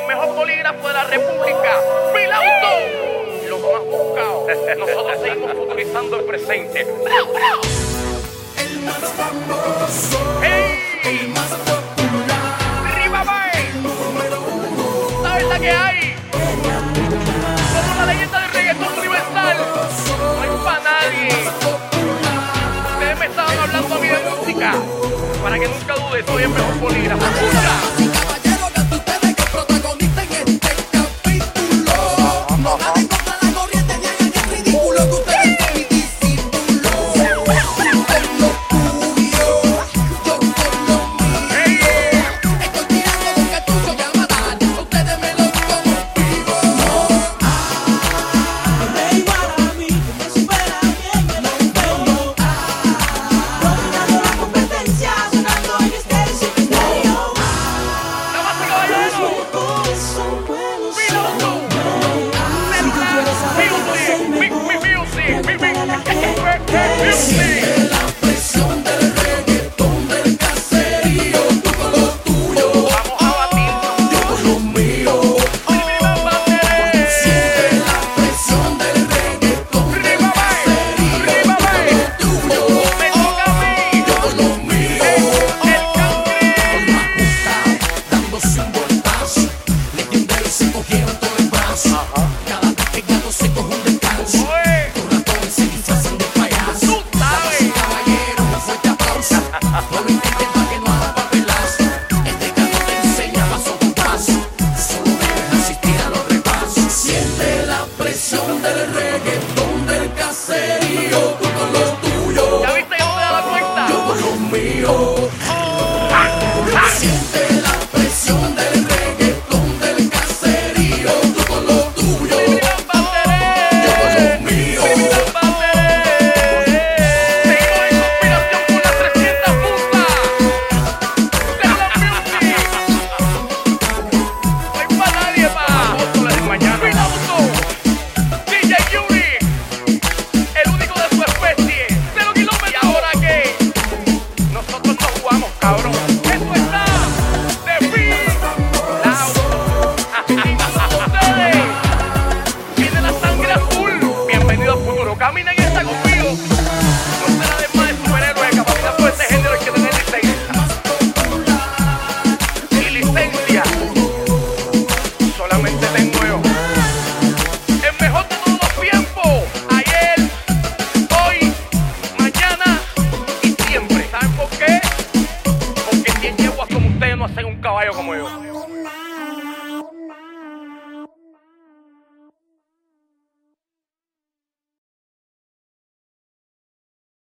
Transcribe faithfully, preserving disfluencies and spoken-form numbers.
el mejor bolígrafo de la República, Mil Auto, los más buscados. Nosotros seguimos futurizando el presente. El más famoso, ¡Hey! el más popular, ¡Ribabay! el número uno. ¿Sabes la que hay? Como la leyenda del reggaetón universal. No hay para nadie. Ustedes me estaban hablando a mí de música. Para que nunca dudes, soy el mejor bolígrafo. ¡Escucha! Siente la presión del reggaetón del caserío, tú con lo tuyo, Vamos a batirnos. yo con lo mío. Siente la presión del reggaetón del caserío, tú con lo tuyo, Me toca a mí. yo con lo mío. El cangre. El más buscado, dándose un voltazo, leyenda y se cogieron todo el brazo. Cada vez que gato se coge un descanso, Oye, los ratones se disfrazan de payaso. tú sabes. Caballero, un fuerte aplauso. No lo intentes para que no haga papelazo. Este gato te enseña paso por paso. Solo debes asistir a los repasos. Siente la presión del reggaetón del caserío. Tú con lo tuyo, ¿Ya viste que no te das la cuenta? yo con lo mío. Siente la presión del reggaetón del caserío. Tú con lo tuyo, yo con lo mío. Cabrón, esto está de fin. Ustedes tienen la sangre azul. Bienvenido al futuro. Caminen esta conmigo. No será de más de superhéroes. Capacidad por este género hay que tener licencia. Y licencia solamente tengo yo. El mejor de todos los tiempos. Ayer, hoy, mañana y siempre. ¿Saben por qué? Porque quien yeguas como ustedes no hacen un caballo como yo.